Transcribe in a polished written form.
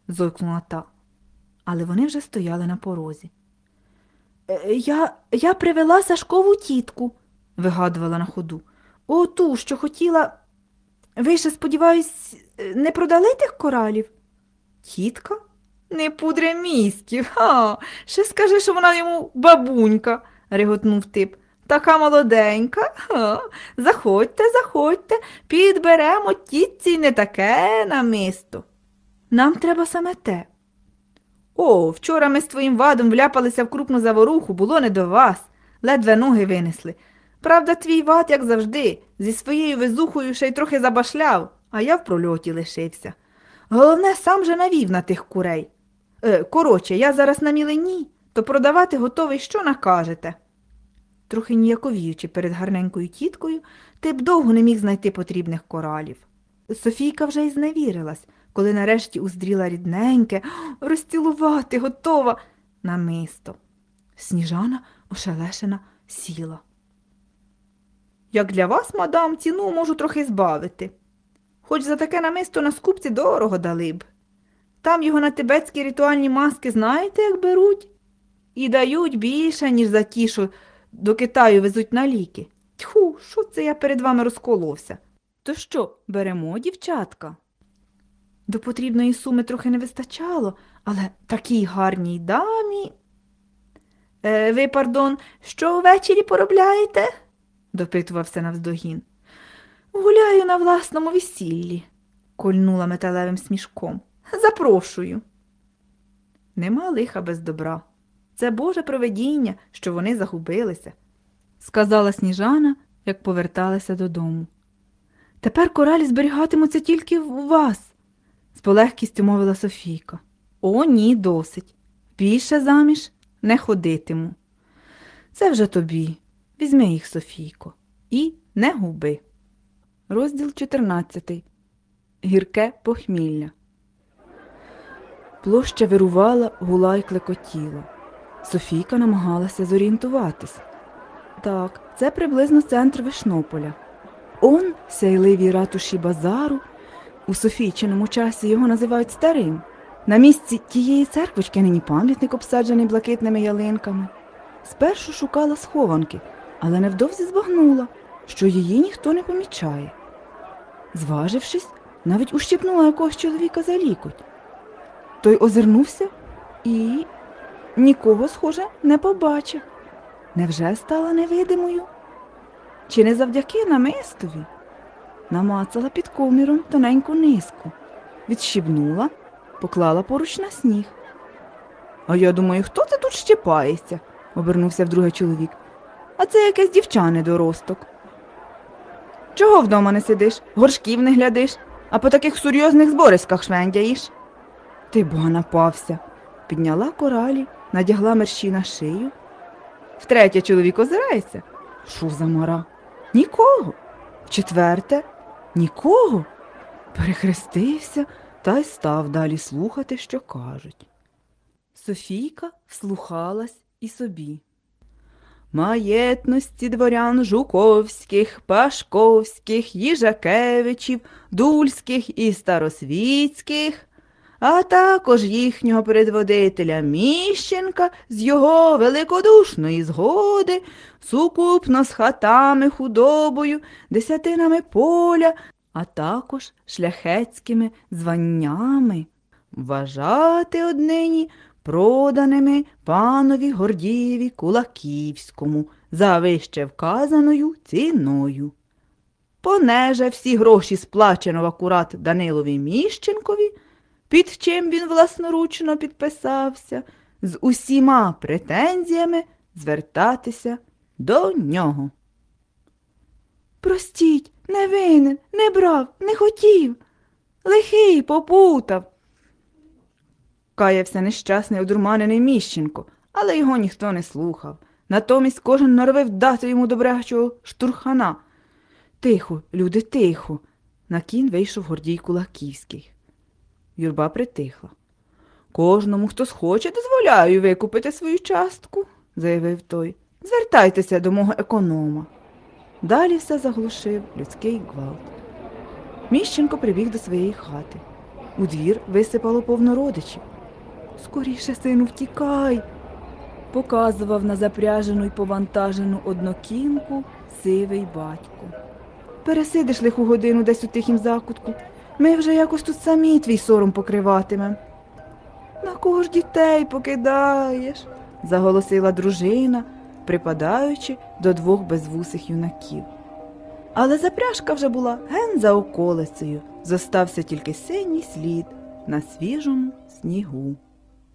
зойкнула та. Але вони вже стояли на порозі. Я привела Сашкову тітку, вигадувала на ходу. Ту, що хотіла. Ви ще, сподіваюсь, не продали тих коралів? Тітка? Не пудре мізків. Ще скажи, що вона йому бабунька, реготнув тип. Така молоденька. Заходьте, заходьте, підберемо тітці не таке намисто. Нам треба саме те. Вчора ми з твоїм вадом вляпалися в крупну заворуху, було не до вас. Ледве ноги винесли. Правда, твій вад, як завжди, зі своєю везухою ще й трохи забашляв, а я в прольоті лишився. Головне, сам же навів на тих курей. Коротше, я зараз на мілині, то продавати готовий, що накажете. Трохи ніяковіючи перед гарненькою тіткою, ти б довго не міг знайти потрібних коралів. Софійка вже й зневірилась, коли нарешті уздріла рідненьке, розцілувати готова намисто. Сніжана, ошелешена, сіла. Як для вас, мадам, ціну можу трохи збавити. Хоч за таке намисто на скупці дорого дали б. Там його на тибетські ритуальні маски знаєте, як беруть? І дають більше, ніж за ті, що до Китаю везуть на ліки. Тьху, що це я перед вами розколовся? То що, беремо, дівчатка? До потрібної суми трохи не вистачало, але такій гарній дамі. Ви, пардон, що ввечері поробляєте? Допитувався навздогін. Гуляю на власному весіллі, кольнула металевим смішком. Запрошую. Нема лиха без добра. Це Боже провидіння, що вони загубилися, сказала Сніжана, як поверталася додому. Тепер коралі зберігатимуться тільки у вас, з полегкістю мовила Софійка. Ні, досить. Більше заміж не ходитиму. Це вже тобі. Візьми їх, Софійко, і не губи. Розділ 14. Гірке похмілля. Площа вирувала, гула й клекотіла. Софійка намагалася зорієнтуватись. Так, це приблизно центр Вишнополя. Сяйливі ратуші базару. У Софійчиному часі його називають Старим. На місці тієї церквочки нині пам'ятник, обсаджений блакитними ялинками. Спершу шукала схованки, але невдовзі збагнула, що її ніхто не помічає. Зважившись, навіть ущипнула якогось чоловіка за лікоть. Той озирнувся і нікого, схоже, не побачив. Невже стала невидимою? Чи не завдяки намистові? Намацала під коміром тоненьку низку, відщібнула, поклала поруч на сніг. А я думаю, хто це тут щепається? Обернувся вдруге чоловік. А це якесь дівча недоросток. Чого вдома не сидиш, горшків не глядиш, а по таких серйозних збориськах швендяєш? Ти бога напався. Підняла коралі, надягла мерщій на шию. Втретє чоловік озирається. Що за мара? Нікого. Вчетверте? Нікого. Перехрестився та й став далі слухати, що кажуть. Софійка вслухалась і собі. Маєтності дворян Жуковських, Пашковських, Їжакевичів, Дульських і Старосвітських, а також їхнього предводителя Міщенка з його великодушної згоди, сукупно з хатами, худобою, десятинами поля, а також шляхетськими званнями, вважати однині проданими панові Гордієві Кулаківському за вище вказаною ціною. Понеже всі гроші сплачено в акурат Данилові Міщенкові, під чим він власноручно підписався, з усіма претензіями звертатися до нього. Простіть, не винен, не брав, не хотів, лихий попутав. Каявся нещасний одурманений Міщенко, але його ніхто не слухав. Натомість кожен норовив дати йому добрячого штурхана. Тихо, люди, тихо. На кін вийшов Гордій Кулаківський. Юрба притихла. Кожному, хто схоче, дозволяю викупити свою частку, заявив той. Звертайтеся до мого економа. Далі все заглушив людський гвалт. Міщенко прибіг до своєї хати. У двір висипало повно родичів. Скоріше, сину, втікай, показував на запряжену й повантажену однокінку сивий батько. Пересидиш лиху годину десь у тихім закутку. Ми вже якось тут самі твій сором покриватимем. На кого ж дітей покидаєш? Заголосила дружина, припадаючи до двох безвусих юнаків. Але запряжка вже була ген за околицею, зостався тільки синій слід на свіжому снігу.